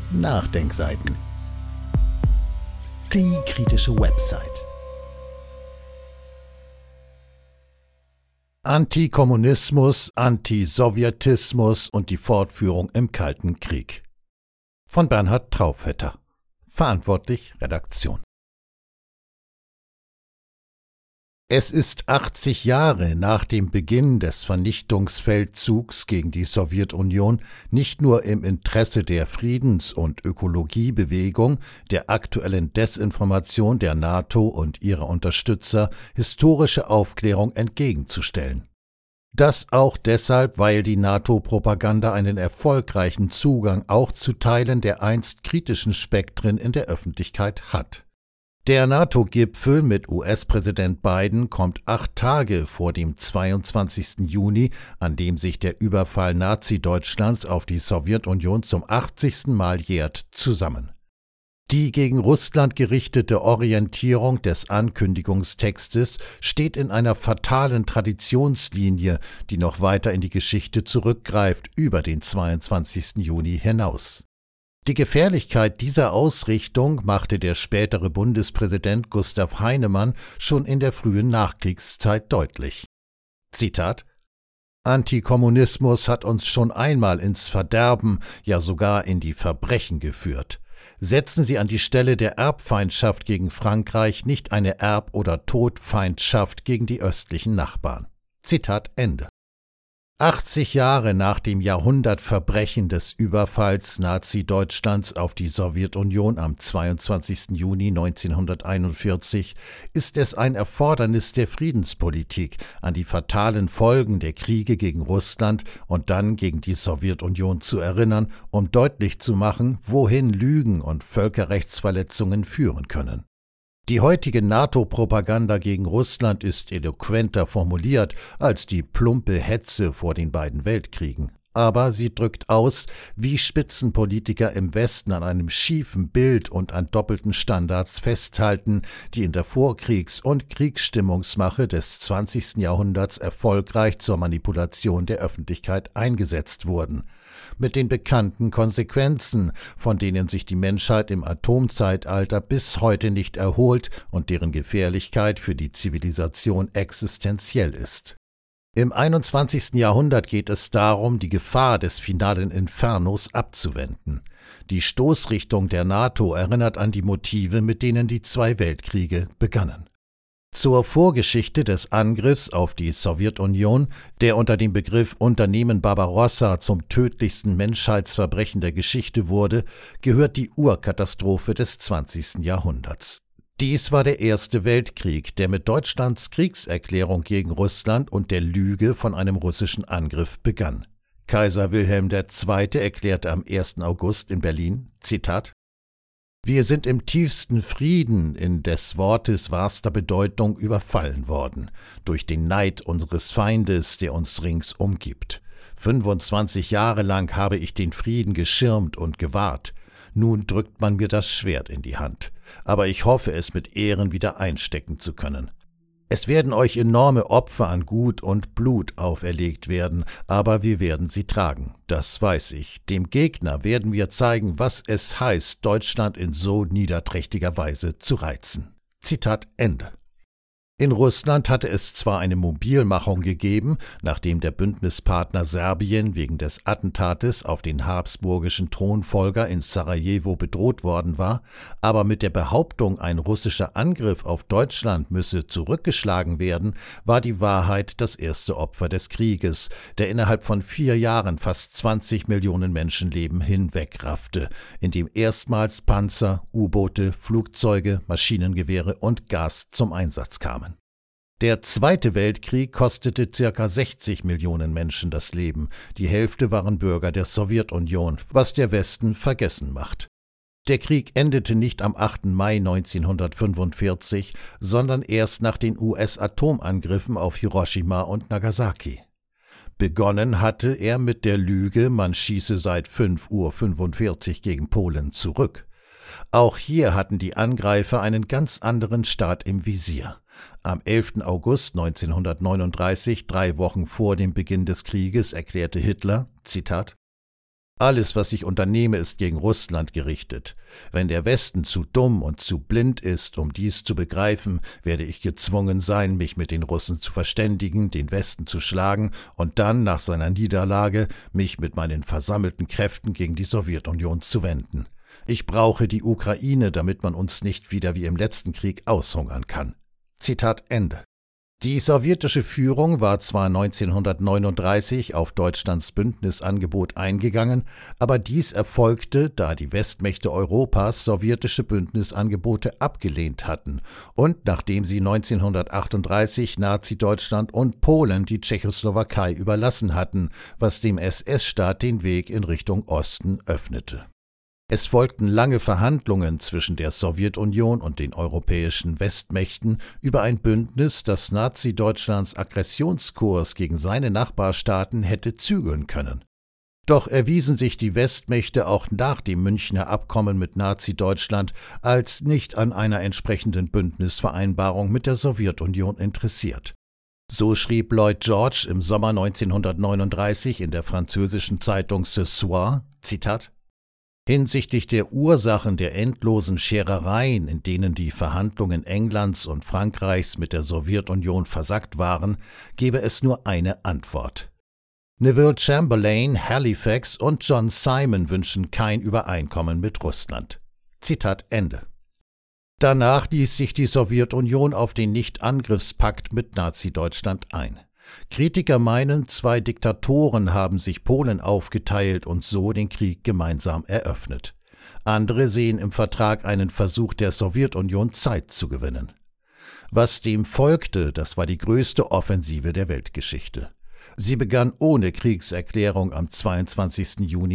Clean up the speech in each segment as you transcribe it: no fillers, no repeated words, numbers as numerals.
Nachdenkseiten. Die kritische Website. Antikommunismus, Antisowjetismus und die Fortführung im Kalten Krieg. Von Bernhard Traufetter. Verantwortlich Redaktion. Es ist 80 Jahre nach dem Beginn des Vernichtungsfeldzugs gegen die Sowjetunion nicht nur im Interesse der Friedens- und Ökologiebewegung, der aktuellen Desinformation der NATO und ihrer Unterstützer, historische Aufklärung entgegenzustellen. Das auch deshalb, weil die NATO-Propaganda einen erfolgreichen Zugang auch zu Teilen der einst kritischen Spektren in der Öffentlichkeit hat. Der NATO-Gipfel mit US-Präsident Biden kommt 8 Tage vor dem 22. Juni, an dem sich der Überfall Nazi-Deutschlands auf die Sowjetunion zum 80. Mal jährt, zusammen. Die gegen Russland gerichtete Orientierung des Ankündigungstextes steht in einer fatalen Traditionslinie, die noch weiter in die Geschichte zurückgreift, über den 22. Juni hinaus. Die Gefährlichkeit dieser Ausrichtung machte der spätere Bundespräsident Gustav Heinemann schon in der frühen Nachkriegszeit deutlich. Zitat: Antikommunismus hat uns schon einmal ins Verderben, ja sogar in die Verbrechen geführt. Setzen Sie an die Stelle der Erbfeindschaft gegen Frankreich nicht eine Erb- oder Todfeindschaft gegen die östlichen Nachbarn. Zitat Ende. 80 Jahre nach dem Jahrhundertverbrechen des Überfalls Nazi-Deutschlands auf die Sowjetunion am 22. Juni 1941 ist es ein Erfordernis der Friedenspolitik, an die fatalen Folgen der Kriege gegen Russland und dann gegen die Sowjetunion zu erinnern, um deutlich zu machen, wohin Lügen und Völkerrechtsverletzungen führen können. Die heutige NATO-Propaganda gegen Russland ist eloquenter formuliert als die plumpe Hetze vor den beiden Weltkriegen. Aber sie drückt aus, wie Spitzenpolitiker im Westen an einem schiefen Bild und an doppelten Standards festhalten, die in der Vorkriegs- und Kriegsstimmungsmache des 20. Jahrhunderts erfolgreich zur Manipulation der Öffentlichkeit eingesetzt wurden. Mit den bekannten Konsequenzen, von denen sich die Menschheit im Atomzeitalter bis heute nicht erholt und deren Gefährlichkeit für die Zivilisation existenziell ist. Im 21. Jahrhundert geht es darum, die Gefahr des finalen Infernos abzuwenden. Die Stoßrichtung der NATO erinnert an die Motive, mit denen die 2 Weltkriege begannen. Zur Vorgeschichte des Angriffs auf die Sowjetunion, der unter dem Begriff Unternehmen Barbarossa zum tödlichsten Menschheitsverbrechen der Geschichte wurde, gehört die Urkatastrophe des 20. Jahrhunderts. Dies war der Erste Weltkrieg, der mit Deutschlands Kriegserklärung gegen Russland und der Lüge von einem russischen Angriff begann. Kaiser Wilhelm II. Erklärte am 1. August in Berlin, Zitat: Wir sind im tiefsten Frieden in des Wortes wahrster Bedeutung überfallen worden, durch den Neid unseres Feindes, der uns rings umgibt. 25 Jahre lang habe ich den Frieden geschirmt und gewahrt. Nun drückt man mir das Schwert in die Hand, aber ich hoffe, es mit Ehren wieder einstecken zu können. Es werden euch enorme Opfer an Gut und Blut auferlegt werden, aber wir werden sie tragen, das weiß ich. Dem Gegner werden wir zeigen, was es heißt, Deutschland in so niederträchtiger Weise zu reizen. Zitat Ende. In Russland hatte es zwar eine Mobilmachung gegeben, nachdem der Bündnispartner Serbien wegen des Attentates auf den habsburgischen Thronfolger in Sarajevo bedroht worden war, aber mit der Behauptung, ein russischer Angriff auf Deutschland müsse zurückgeschlagen werden, war die Wahrheit das erste Opfer des Krieges, der innerhalb von 4 Jahren fast 20 Millionen Menschenleben hinwegraffte, in dem erstmals Panzer, U-Boote, Flugzeuge, Maschinengewehre und Gas zum Einsatz kamen. Der Zweite Weltkrieg kostete ca. 60 Millionen Menschen das Leben, die Hälfte waren Bürger der Sowjetunion, was der Westen vergessen macht. Der Krieg endete nicht am 8. Mai 1945, sondern erst nach den US-Atomangriffen auf Hiroshima und Nagasaki. Begonnen hatte er mit der Lüge, man schieße seit 5:45 Uhr gegen Polen zurück. Auch hier hatten die Angreifer einen ganz anderen Staat im Visier. Am 11. August 1939, 3 Wochen vor dem Beginn des Krieges, erklärte Hitler, Zitat: Alles, was ich unternehme, ist gegen Russland gerichtet. Wenn der Westen zu dumm und zu blind ist, um dies zu begreifen, werde ich gezwungen sein, mich mit den Russen zu verständigen, den Westen zu schlagen und dann, nach seiner Niederlage, mich mit meinen versammelten Kräften gegen die Sowjetunion zu wenden. Ich brauche die Ukraine, damit man uns nicht wieder wie im letzten Krieg aushungern kann. Zitat Ende. Die sowjetische Führung war zwar 1939 auf Deutschlands Bündnisangebot eingegangen, aber dies erfolgte, da die Westmächte Europas sowjetische Bündnisangebote abgelehnt hatten und nachdem sie 1938 Nazi-Deutschland und Polen die Tschechoslowakei überlassen hatten, was dem SS-Staat den Weg in Richtung Osten öffnete. Es folgten lange Verhandlungen zwischen der Sowjetunion und den europäischen Westmächten über ein Bündnis, das Nazi-Deutschlands Aggressionskurs gegen seine Nachbarstaaten hätte zügeln können. Doch erwiesen sich die Westmächte auch nach dem Münchner Abkommen mit Nazi-Deutschland als nicht an einer entsprechenden Bündnisvereinbarung mit der Sowjetunion interessiert. So schrieb Lloyd George im Sommer 1939 in der französischen Zeitung Ce Soir, Zitat: Hinsichtlich der Ursachen der endlosen Scherereien, in denen die Verhandlungen Englands und Frankreichs mit der Sowjetunion versackt waren, gebe es nur eine Antwort. Neville Chamberlain, Halifax und John Simon wünschen kein Übereinkommen mit Russland. Zitat Ende. Danach ließ sich die Sowjetunion auf den Nichtangriffspakt mit Nazi-Deutschland ein. Kritiker meinen, zwei Diktatoren haben sich Polen aufgeteilt und so den Krieg gemeinsam eröffnet. Andere sehen im Vertrag einen Versuch der Sowjetunion, Zeit zu gewinnen. Was dem folgte, das war die größte Offensive der Weltgeschichte. Sie begann ohne Kriegserklärung am 22. Juni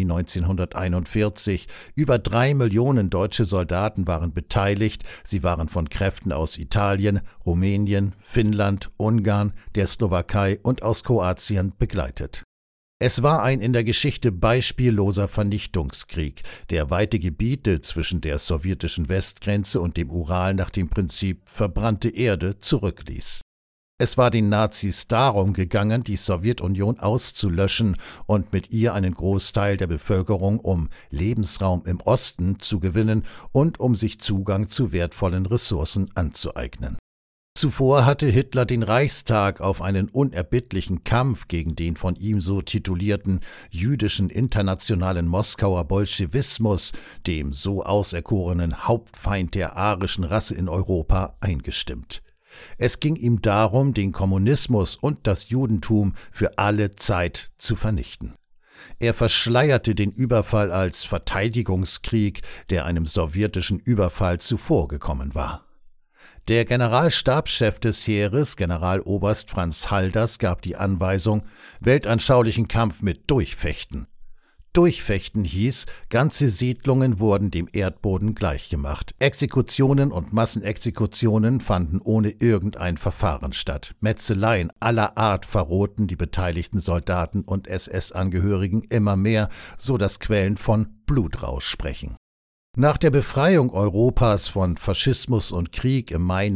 1941. Über 3 Millionen deutsche Soldaten waren beteiligt. Sie waren von Kräften aus Italien, Rumänien, Finnland, Ungarn, der Slowakei und aus Kroatien begleitet. Es war ein in der Geschichte beispielloser Vernichtungskrieg, der weite Gebiete zwischen der sowjetischen Westgrenze und dem Ural nach dem Prinzip verbrannte Erde zurückließ. Es war den Nazis darum gegangen, die Sowjetunion auszulöschen und mit ihr einen Großteil der Bevölkerung um Lebensraum im Osten zu gewinnen und um sich Zugang zu wertvollen Ressourcen anzueignen. Zuvor hatte Hitler den Reichstag auf einen unerbittlichen Kampf gegen den von ihm so titulierten jüdischen internationalen Moskauer Bolschewismus, dem so auserkorenen Hauptfeind der arischen Rasse in Europa, eingestimmt. Es ging ihm darum, den Kommunismus und das Judentum für alle Zeit zu vernichten. Er verschleierte den Überfall als Verteidigungskrieg, der einem sowjetischen Überfall zuvorgekommen war. Der Generalstabschef des Heeres, Generaloberst Franz Halders, gab die Anweisung: weltanschaulichen Kampf mit Durchfechten. Durchfechten hieß, ganze Siedlungen wurden dem Erdboden gleichgemacht. Exekutionen und Massenexekutionen fanden ohne irgendein Verfahren statt. Metzeleien aller Art verrohten die beteiligten Soldaten und SS-Angehörigen immer mehr, so dass Quellen von Blutrausch sprechen. Nach der Befreiung Europas von Faschismus und Krieg im Mai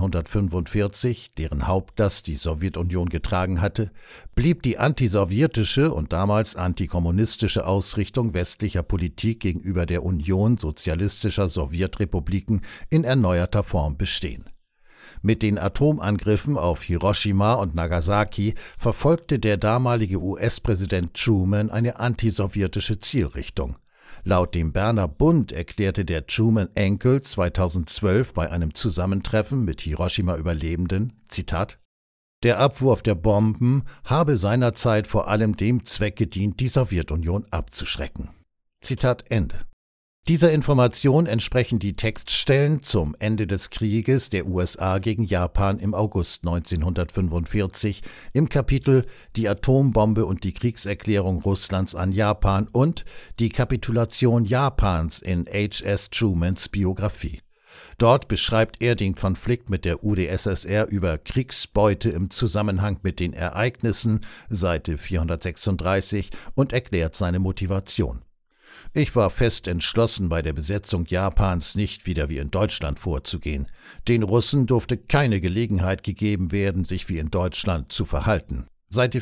1945, deren Hauptlast die Sowjetunion getragen hatte, blieb die antisowjetische und damals antikommunistische Ausrichtung westlicher Politik gegenüber der Union sozialistischer Sowjetrepubliken in erneuerter Form bestehen. Mit den Atomangriffen auf Hiroshima und Nagasaki verfolgte der damalige US-Präsident Truman eine antisowjetische Zielrichtung. Laut dem Berner Bund erklärte der Truman-Enkel 2012 bei einem Zusammentreffen mit Hiroshima-Überlebenden, Zitat: Der Abwurf der Bomben habe seinerzeit vor allem dem Zweck gedient, die Sowjetunion abzuschrecken. Zitat Ende. Dieser Information entsprechen die Textstellen zum Ende des Krieges der USA gegen Japan im August 1945 im Kapitel Die Atombombe und die Kriegserklärung Russlands an Japan und Die Kapitulation Japans in H.S. Trumans Biografie. Dort beschreibt er den Konflikt mit der UdSSR über Kriegsbeute im Zusammenhang mit den Ereignissen, Seite 436, und erklärt seine Motivation. Ich war fest entschlossen, bei der Besetzung Japans nicht wieder wie in Deutschland vorzugehen. Den Russen durfte keine Gelegenheit gegeben werden, sich wie in Deutschland zu verhalten. Seite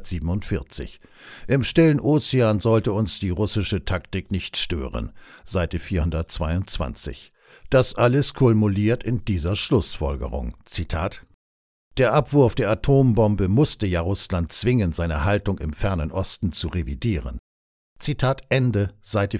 447. Im stillen Ozean sollte uns die russische Taktik nicht stören. Seite 422. Das alles kulminiert in dieser Schlussfolgerung. Zitat: Der Abwurf der Atombombe musste ja Russland zwingen, seine Haltung im fernen Osten zu revidieren. Zitat Ende, Seite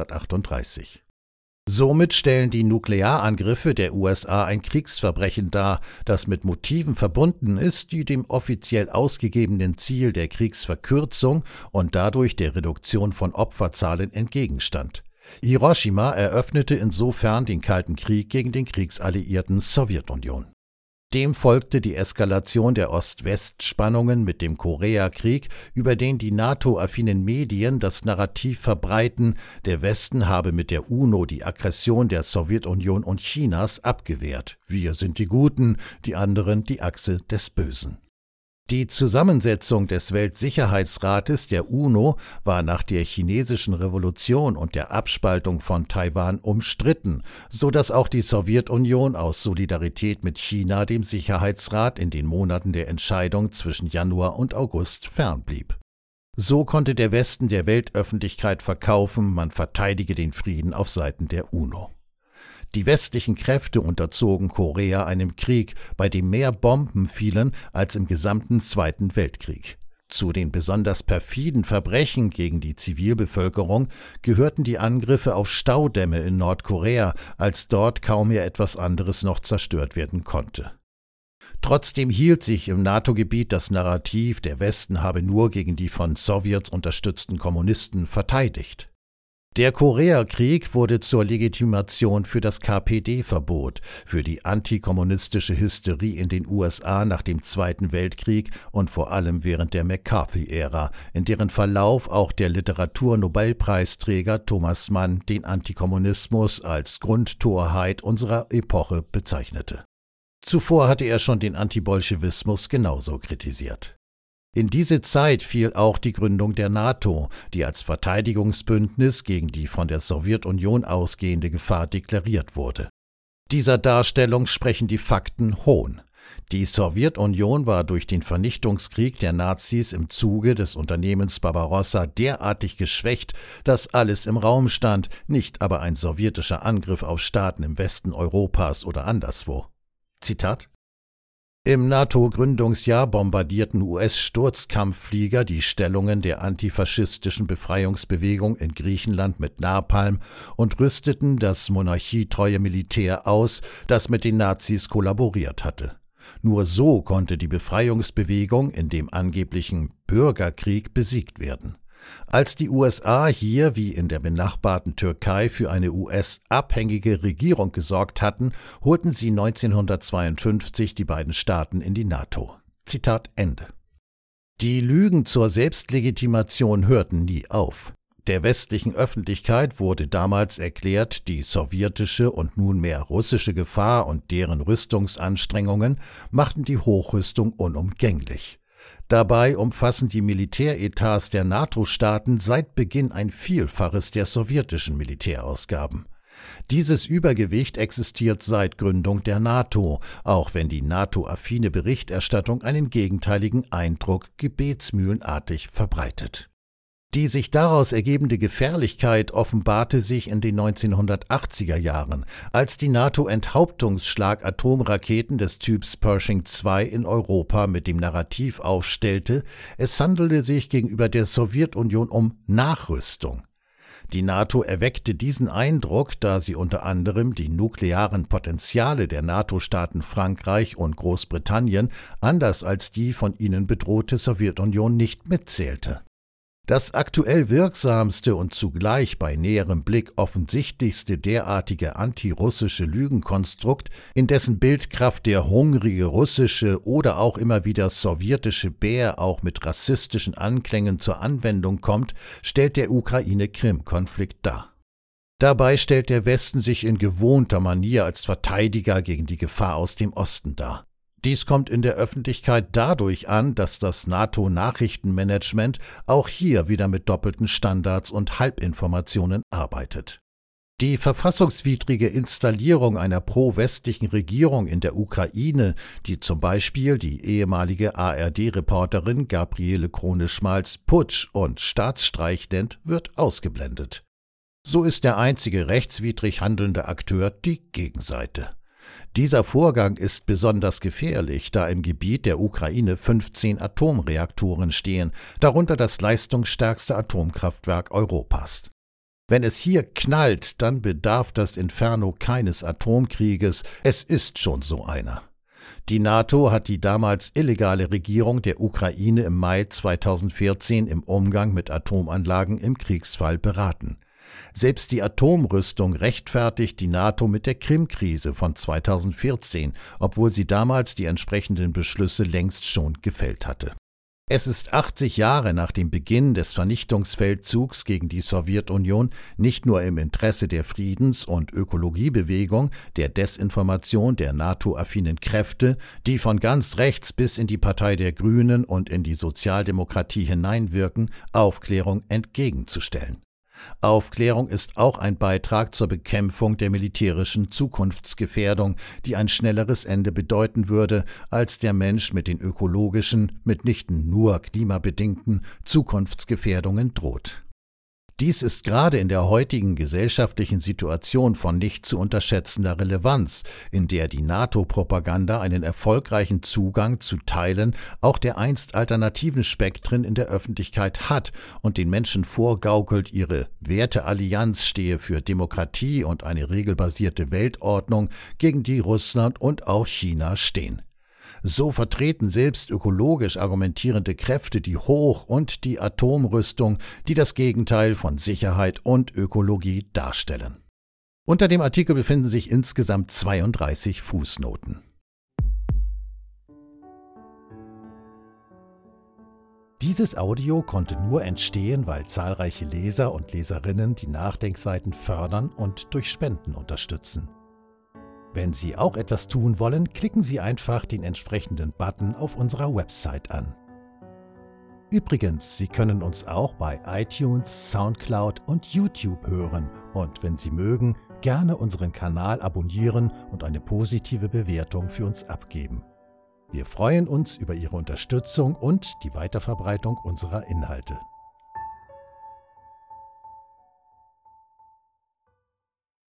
438. Somit stellen die Nuklearangriffe der USA ein Kriegsverbrechen dar, das mit Motiven verbunden ist, die dem offiziell ausgegebenen Ziel der Kriegsverkürzung und dadurch der Reduktion von Opferzahlen entgegenstand. Hiroshima eröffnete insofern den Kalten Krieg gegen den kriegsalliierten Sowjetunion. Dem folgte die Eskalation der Ost-West-Spannungen mit dem Koreakrieg, über den die NATO-affinen Medien das Narrativ verbreiten, der Westen habe mit der UNO die Aggression der Sowjetunion und Chinas abgewehrt. Wir sind die Guten, die anderen die Achse des Bösen. Die Zusammensetzung des Weltsicherheitsrates der UNO war nach der chinesischen Revolution und der Abspaltung von Taiwan umstritten, so dass auch die Sowjetunion aus Solidarität mit China dem Sicherheitsrat in den Monaten der Entscheidung zwischen Januar und August fernblieb. So konnte der Westen der Weltöffentlichkeit verkaufen, man verteidige den Frieden auf Seiten der UNO. Die westlichen Kräfte unterzogen Korea einem Krieg, bei dem mehr Bomben fielen als im gesamten Zweiten Weltkrieg. Zu den besonders perfiden Verbrechen gegen die Zivilbevölkerung gehörten die Angriffe auf Staudämme in Nordkorea, als dort kaum mehr etwas anderes noch zerstört werden konnte. Trotzdem hielt sich im NATO-Gebiet das Narrativ, der Westen habe nur gegen die von Sowjets unterstützten Kommunisten verteidigt. Der Koreakrieg wurde zur Legitimation für das KPD-Verbot, für die antikommunistische Hysterie in den USA nach dem Zweiten Weltkrieg und vor allem während der McCarthy-Ära, in deren Verlauf auch der Literaturnobelpreisträger Thomas Mann den Antikommunismus als Grundtorheit unserer Epoche bezeichnete. Zuvor hatte er schon den Antibolschewismus genauso kritisiert. In diese Zeit fiel auch die Gründung der NATO, die als Verteidigungsbündnis gegen die von der Sowjetunion ausgehende Gefahr deklariert wurde. Dieser Darstellung sprechen die Fakten Hohn. Die Sowjetunion war durch den Vernichtungskrieg der Nazis im Zuge des Unternehmens Barbarossa derartig geschwächt, dass alles im Raum stand, nicht aber ein sowjetischer Angriff auf Staaten im Westen Europas oder anderswo. Zitat: Im NATO-Gründungsjahr bombardierten US-Sturzkampfflieger die Stellungen der antifaschistischen Befreiungsbewegung in Griechenland mit Napalm und rüsteten das monarchietreue Militär aus, das mit den Nazis kollaboriert hatte. Nur so konnte die Befreiungsbewegung in dem angeblichen Bürgerkrieg besiegt werden. Als die USA hier wie in der benachbarten Türkei für eine US-abhängige Regierung gesorgt hatten, holten sie 1952 die beiden Staaten in die NATO. Zitat Ende. Die Lügen zur Selbstlegitimation hörten nie auf. Der westlichen Öffentlichkeit wurde damals erklärt, die sowjetische und nunmehr russische Gefahr und deren Rüstungsanstrengungen machten die Hochrüstung unumgänglich. Dabei umfassen die Militäretats der NATO-Staaten seit Beginn ein Vielfaches der sowjetischen Militärausgaben. Dieses Übergewicht existiert seit Gründung der NATO, auch wenn die NATO-affine Berichterstattung einen gegenteiligen Eindruck gebetsmühlenartig verbreitet. Die sich daraus ergebende Gefährlichkeit offenbarte sich in den 1980er Jahren, als die NATO Enthauptungsschlag-Atomraketen des Typs Pershing II in Europa mit dem Narrativ aufstellte, es handelte sich gegenüber der Sowjetunion um Nachrüstung. Die NATO erweckte diesen Eindruck, da sie unter anderem die nuklearen Potenziale der NATO-Staaten Frankreich und Großbritannien anders als die von ihnen bedrohte Sowjetunion nicht mitzählte. Das aktuell wirksamste und zugleich bei näherem Blick offensichtlichste derartige antirussische Lügenkonstrukt, in dessen Bildkraft der hungrige russische oder auch immer wieder sowjetische Bär auch mit rassistischen Anklängen zur Anwendung kommt, stellt der Ukraine-Krim-Konflikt dar. Dabei stellt der Westen sich in gewohnter Manier als Verteidiger gegen die Gefahr aus dem Osten dar. Dies kommt in der Öffentlichkeit dadurch an, dass das NATO-Nachrichtenmanagement auch hier wieder mit doppelten Standards und Halbinformationen arbeitet. Die verfassungswidrige Installierung einer pro-westlichen Regierung in der Ukraine, die zum Beispiel die ehemalige ARD-Reporterin Gabriele Krone-Schmalz Putsch und Staatsstreich nennt, wird ausgeblendet. So ist der einzige rechtswidrig handelnde Akteur die Gegenseite. Dieser Vorgang ist besonders gefährlich, da im Gebiet der Ukraine 15 Atomreaktoren stehen, darunter das leistungsstärkste Atomkraftwerk Europas. Wenn es hier knallt, dann bedarf das Inferno keines Atomkrieges, es ist schon so einer. Die NATO hat die damals illegale Regierung der Ukraine im Mai 2014 im Umgang mit Atomanlagen im Kriegsfall beraten. Selbst die Atomrüstung rechtfertigt die NATO mit der Krim-Krise von 2014, obwohl sie damals die entsprechenden Beschlüsse längst schon gefällt hatte. Es ist 80 Jahre nach dem Beginn des Vernichtungsfeldzugs gegen die Sowjetunion nicht nur im Interesse der Friedens- und Ökologiebewegung, der Desinformation der NATO-affinen Kräfte, die von ganz rechts bis in die Partei der Grünen und in die Sozialdemokratie hineinwirken, Aufklärung entgegenzustellen. Aufklärung ist auch ein Beitrag zur Bekämpfung der militärischen Zukunftsgefährdung, die ein schnelleres Ende bedeuten würde, als der Mensch mit den ökologischen, mitnichten nur klimabedingten Zukunftsgefährdungen droht. Dies ist gerade in der heutigen gesellschaftlichen Situation von nicht zu unterschätzender Relevanz, in der die NATO-Propaganda einen erfolgreichen Zugang zu Teilen auch der einst alternativen Spektren in der Öffentlichkeit hat und den Menschen vorgaukelt, ihre Werteallianz stehe für Demokratie und eine regelbasierte Weltordnung, gegen die Russland und auch China stehen. So vertreten selbst ökologisch argumentierende Kräfte die Hoch- und die Atomrüstung, die das Gegenteil von Sicherheit und Ökologie darstellen. Unter dem Artikel befinden sich insgesamt 32 Fußnoten. Dieses Audio konnte nur entstehen, weil zahlreiche Leser und Leserinnen die Nachdenkseiten fördern und durch Spenden unterstützen. Wenn Sie auch etwas tun wollen, klicken Sie einfach den entsprechenden Button auf unserer Website an. Übrigens, Sie können uns auch bei iTunes, Soundcloud und YouTube hören und wenn Sie mögen, gerne unseren Kanal abonnieren und eine positive Bewertung für uns abgeben. Wir freuen uns über Ihre Unterstützung und die Weiterverbreitung unserer Inhalte.